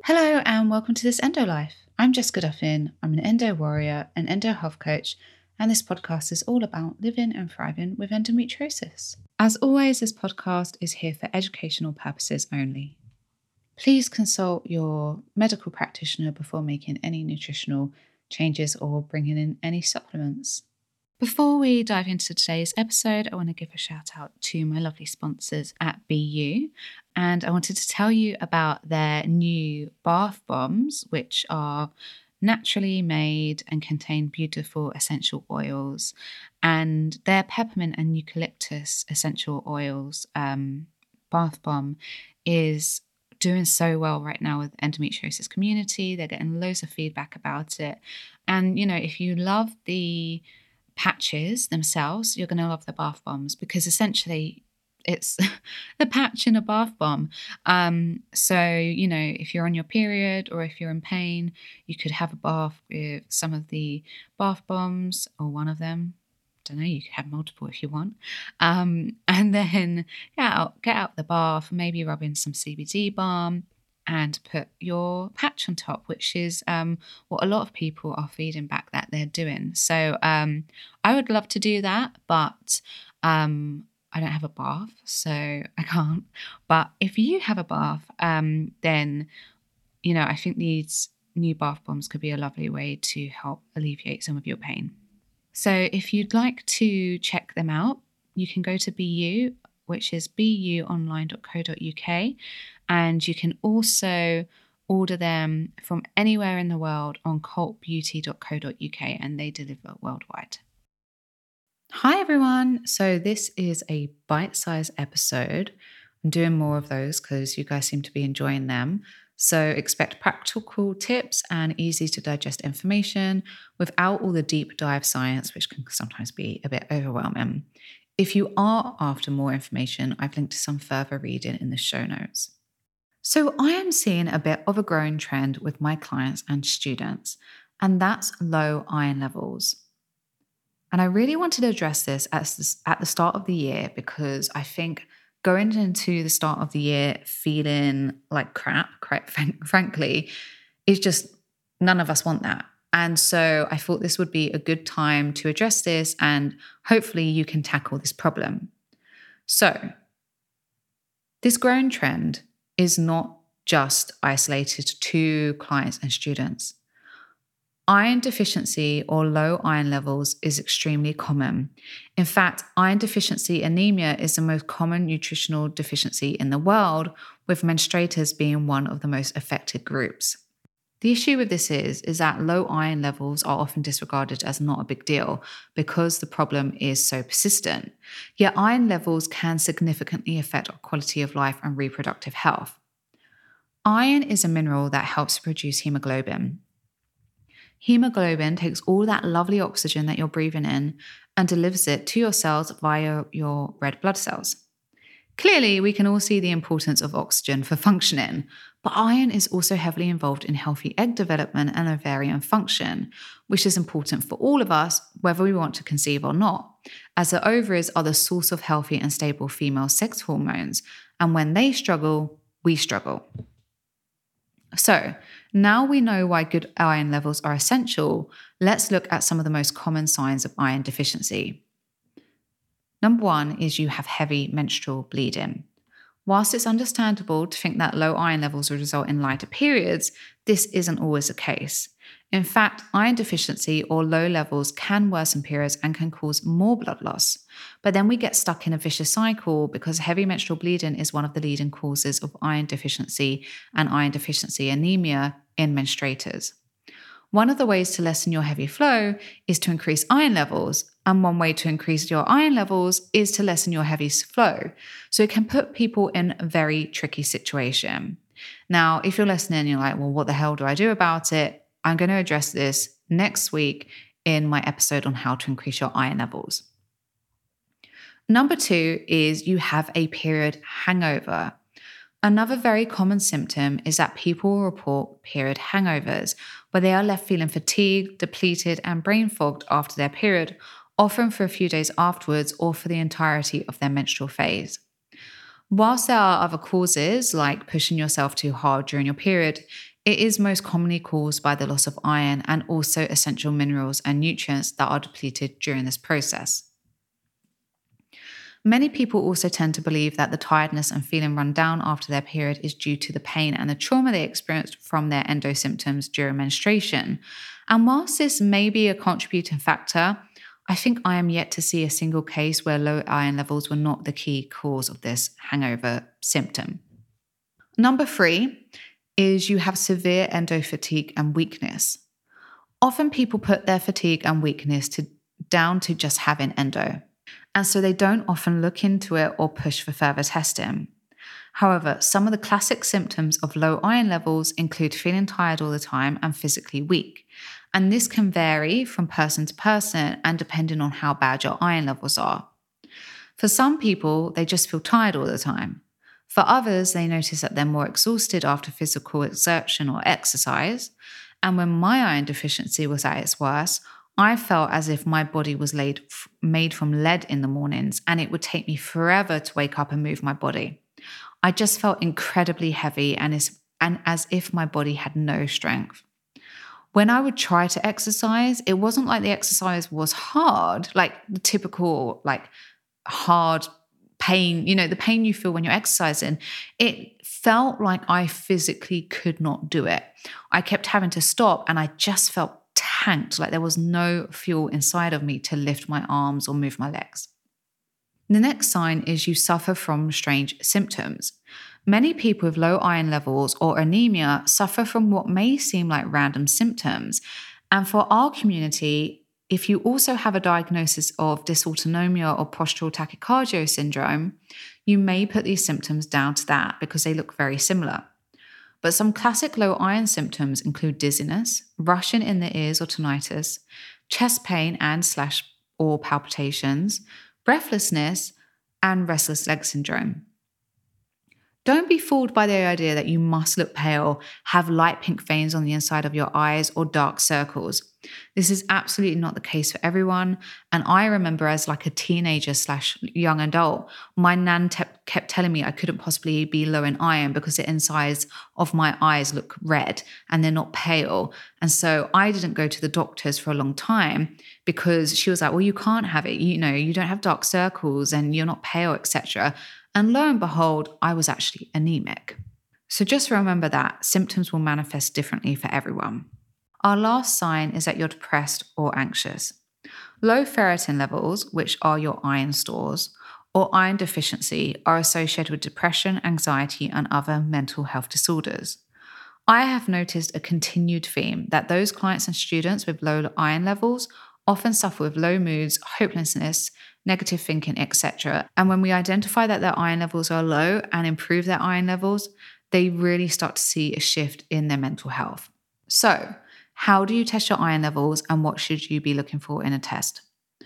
Hello and welcome to this Endo Life. I'm Jessica Duffin. I'm an endo warrior, an endo health coach, and this podcast is all about living and thriving with endometriosis. As always, this podcast is here for educational purposes only. Please consult your medical practitioner before making any nutritional changes or bringing in any supplements. Before we dive into today's episode, I want to give a shout out to my lovely sponsors at BU. And I wanted to tell you about their new bath bombs, which are naturally made and contain beautiful essential oils. And their peppermint and eucalyptus essential oils bath bomb is doing so well right now with endometriosis community. They're getting loads of feedback about it. And, if you love the patches themselves, you're going to love the bath bombs because essentially it's the patch in a bath bomb. So, if you're on your period or if you're in pain, you could have a bath with some of the bath bombs or one of them. Don't know, you could have multiple if you want. And then get out the bath, maybe rub in some CBD balm and put your patch on top, which is what a lot of people are feeding back that they're doing. So I would love to do that, but I don't have a bath, so I can't. But if you have a bath, then, I think these new bath bombs could be a lovely way to help alleviate some of your pain. So if you'd like to check them out, you can go to BU, which is buonline.co.uk. And you can also order them from anywhere in the world on cultbeauty.co.uk, and they deliver worldwide. Hi, everyone. So this is a bite-sized episode. I'm doing more of those because you guys seem to be enjoying them. So expect practical tips and easy to digest information without all the deep dive science, which can sometimes be a bit overwhelming. If you are after more information, I've linked to some further reading in the show notes. So I am seeing a bit of a growing trend with my clients and students, and that's low iron levels. And I really wanted to address this at the start of the year because I think going into the start of the year feeling like crap, quite frankly, is just, none of us want that. And so I thought this would be a good time to address this and hopefully you can tackle this problem. So this growing trend is not just isolated to clients and students. Iron deficiency or low iron levels is extremely common. In fact, iron deficiency anemia is the most common nutritional deficiency in the world, with menstruators being one of the most affected groups. The issue with this is that low iron levels are often disregarded as not a big deal because the problem is so persistent. Yet iron levels can significantly affect our quality of life and reproductive health. Iron is a mineral that helps produce hemoglobin. Hemoglobin takes all that lovely oxygen that you're breathing in and delivers it to your cells via your red blood cells. Clearly, we can all see the importance of oxygen for functioning, but iron is also heavily involved in healthy egg development and ovarian function, which is important for all of us, whether we want to conceive or not, as the ovaries are the source of healthy and stable female sex hormones, and when they struggle, we struggle. So, now we know why good iron levels are essential, let's look at some of the most common signs of iron deficiency. Number one is you have heavy menstrual bleeding. Whilst it's understandable to think that low iron levels will result in lighter periods, this isn't always the case. In fact, iron deficiency or low levels can worsen periods and can cause more blood loss. But then we get stuck in a vicious cycle because heavy menstrual bleeding is one of the leading causes of iron deficiency and iron deficiency anemia in menstruators. One of the ways to lessen your heavy flow is to increase iron levels, and one way to increase your iron levels is to lessen your heavy flow. So it can put people in a very tricky situation. Now, if you're listening and you're like, well, what the hell do I do about it? I'm going to address this next week in my episode on how to increase your iron levels. Number two is you have a period hangover. Another very common symptom is that people report period hangovers, where they are left feeling fatigued, depleted, and brain fogged after their period, often for a few days afterwards or for the entirety of their menstrual phase. Whilst there are other causes like pushing yourself too hard during your period, It is most commonly caused by the loss of iron and also essential minerals and nutrients that are depleted during this process. Many people also tend to believe that the tiredness and feeling run down after their period is due to the pain and the trauma they experienced from their endo symptoms during menstruation. And whilst this may be a contributing factor, I think I am yet to see a single case where low iron levels were not the key cause of this hangover symptom. Number 3 is you have severe endo fatigue and weakness. Often people put their fatigue and weakness down to just having endo, and so they don't often look into it or push for further testing. However, some of the classic symptoms of low iron levels include feeling tired all the time and physically weak. And this can vary from person to person and depending on how bad your iron levels are. For some people, they just feel tired all the time. For others, they notice that they're more exhausted after physical exertion or exercise. And when my iron deficiency was at its worst, I felt as if my body was made from lead in the mornings, and it would take me forever to wake up and move my body. I just felt incredibly heavy and as if my body had no strength. When I would try to exercise, it wasn't like the exercise was hard, like the typical hard pain, the pain you feel when you're exercising. It felt like I physically could not do it. I kept having to stop and I just felt tanked, like there was no fuel inside of me to lift my arms or move my legs. The next sign is you suffer from strange symptoms. Many people with low iron levels or anemia suffer from what may seem like random symptoms. And for our community, if you also have a diagnosis of dysautonomia or postural tachycardia syndrome, you may put these symptoms down to that because they look very similar. But some classic low iron symptoms include dizziness, rushing in the ears or tinnitus, chest pain and/or palpitations, breathlessness, and restless leg syndrome. Don't be fooled by the idea that you must look pale, have light pink veins on the inside of your eyes, or dark circles. This is absolutely not the case for everyone. And I remember as a teenager/young adult, my nan kept telling me I couldn't possibly be low in iron because the insides of my eyes look red and they're not pale. And so I didn't go to the doctors for a long time because she was like, well, you can't have it. You don't have dark circles and you're not pale, etc. And lo and behold, I was actually anemic. So just remember that symptoms will manifest differently for everyone. Our last sign is that you're depressed or anxious. Low ferritin levels, which are your iron stores, or iron deficiency are associated with depression, anxiety, and other mental health disorders. I have noticed a continued theme that those clients and students with low iron levels often suffer with low moods, hopelessness, negative thinking, etc. And when we identify that their iron levels are low and improve their iron levels, they really start to see a shift in their mental health. So, how do you test your iron levels and what should you be looking for in a test?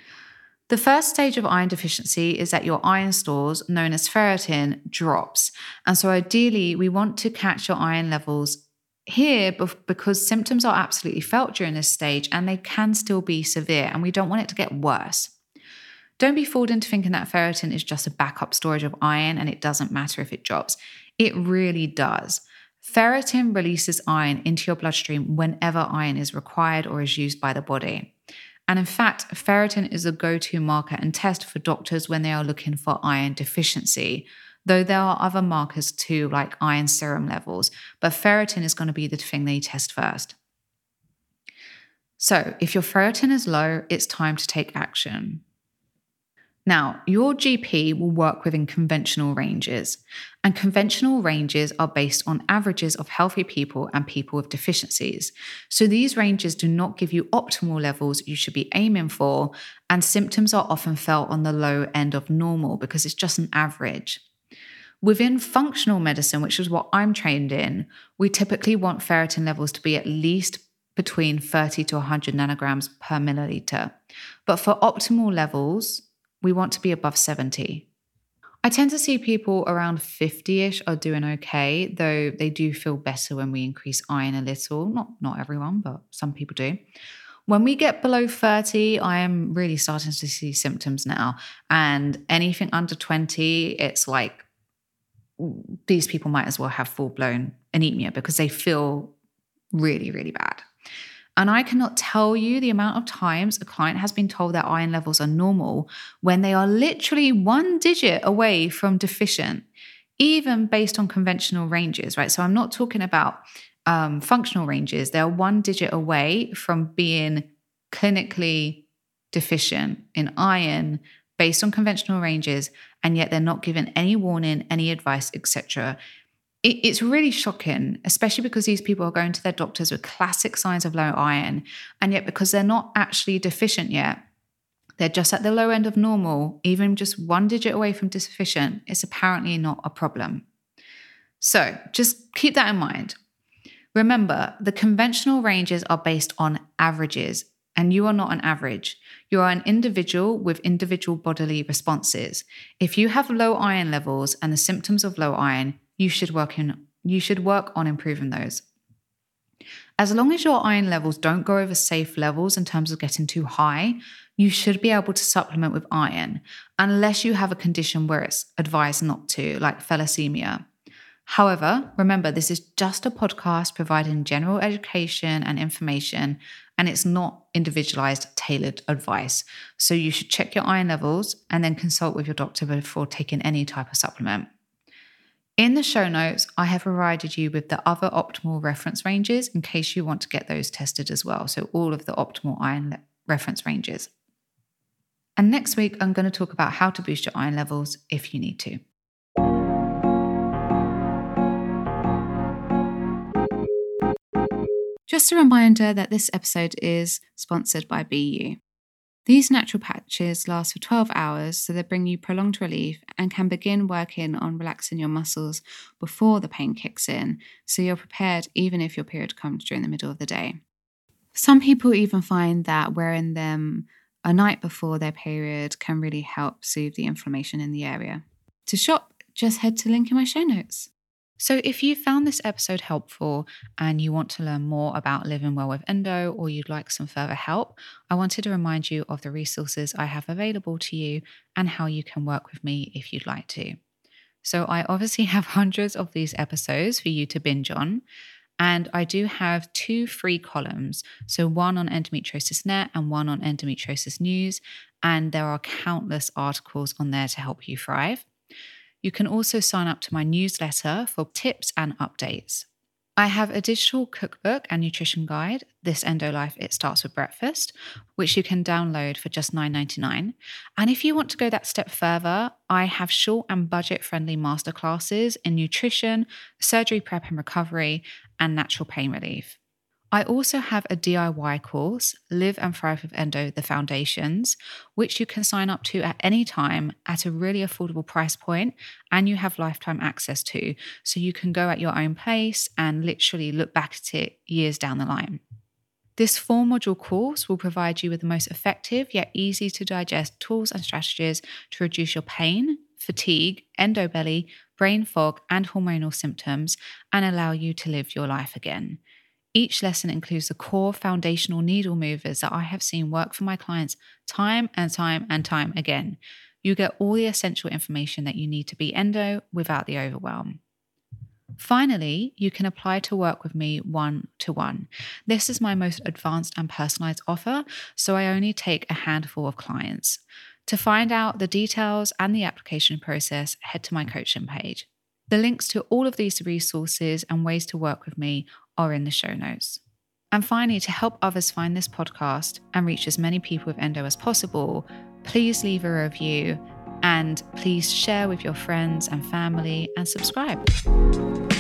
The first stage of iron deficiency is that your iron stores, known as ferritin, drops. And so ideally, we want to catch your iron levels here because symptoms are absolutely felt during this stage and they can still be severe and we don't want it to get worse. Don't be fooled into thinking that ferritin is just a backup storage of iron and it doesn't matter if it drops. It really does. Ferritin releases iron into your bloodstream whenever iron is required or is used by the body. And in fact, ferritin is a go-to marker and test for doctors when they are looking for iron deficiency, though there are other markers too, like iron serum levels, but ferritin is going to be the thing they test first. So if your ferritin is low, it's time to take action. Now, your GP will work within conventional ranges, and conventional ranges are based on averages of healthy people and people with deficiencies. So these ranges do not give you optimal levels you should be aiming for, and symptoms are often felt on the low end of normal because it's just an average. Within functional medicine, which is what I'm trained in, we typically want ferritin levels to be at least between 30 to 100 nanograms per milliliter. But for optimal levels, we want to be above 70. I tend to see people around 50-ish are doing okay, though they do feel better when we increase iron a little. Not everyone, but some people do. When we get below 30, I am really starting to see symptoms now. And anything under 20, it's like these people might as well have full-blown anemia because they feel Really, really bad. And I cannot tell you the amount of times a client has been told their iron levels are normal when they are literally 1 digit away from deficient, even based on conventional ranges, right? So I'm not talking about functional ranges. They're 1 digit away from being clinically deficient in iron based on conventional ranges, and yet they're not given any warning, any advice, etc. It's really shocking, especially because these people are going to their doctors with classic signs of low iron, and yet because they're not actually deficient yet, they're just at the low end of normal, even just 1 digit away from deficient, it's apparently not a problem. So just keep that in mind. Remember, the conventional ranges are based on averages, and you are not an average. You are an individual with individual bodily responses. If you have low iron levels and the symptoms of low iron, you should work on improving those. As long as your iron levels don't go over safe levels in terms of getting too high, you should be able to supplement with iron, unless you have a condition where it's advised not to, like thalassemia. However, remember, this is just a podcast providing general education and information, and it's not individualized, tailored advice. So you should check your iron levels and then consult with your doctor before taking any type of supplement. In the show notes, I have provided you with the other optimal reference ranges in case you want to get those tested as well. So all of the optimal iron reference ranges. And next week, I'm going to talk about how to boost your iron levels if you need to. Just a reminder that this episode is sponsored by BU. These natural patches last for 12 hours, so they bring you prolonged relief and can begin working on relaxing your muscles before the pain kicks in, so you're prepared even if your period comes during the middle of the day. Some people even find that wearing them a night before their period can really help soothe the inflammation in the area. To shop, just head to the link in my show notes. So if you found this episode helpful and you want to learn more about living well with endo, or you'd like some further help, I wanted to remind you of the resources I have available to you and how you can work with me if you'd like to. So I obviously have hundreds of these episodes for you to binge on. And I do have 2 free columns, so one on Endometriosis.net and one on Endometriosis News. And there are countless articles on there to help you thrive. You can also sign up to my newsletter for tips and updates. I have a digital cookbook and nutrition guide, This Endo Life It Starts With Breakfast, which you can download for just $9.99. And if you want to go that step further, I have short and budget-friendly masterclasses in nutrition, surgery prep and recovery, and natural pain relief. I also have a DIY course, Live and Thrive with Endo, The Foundations, which you can sign up to at any time at a really affordable price point, and you have lifetime access to, so you can go at your own pace and literally look back at it years down the line. This 4-module course will provide you with the most effective yet easy to digest tools and strategies to reduce your pain, fatigue, endo belly, brain fog, and hormonal symptoms, and allow you to live your life again. Each lesson includes the core foundational needle movers that I have seen work for my clients time and time and time again. You get all the essential information that you need to be endo without the overwhelm. Finally, you can apply to work with me one-to-one. This is my most advanced and personalized offer, so I only take a handful of clients. To find out the details and the application process, head to my coaching page. The links to all of these resources and ways to work with me are in the show notes. And finally, to help others find this podcast and reach as many people with endo as possible, please leave a review and please share with your friends and family and subscribe.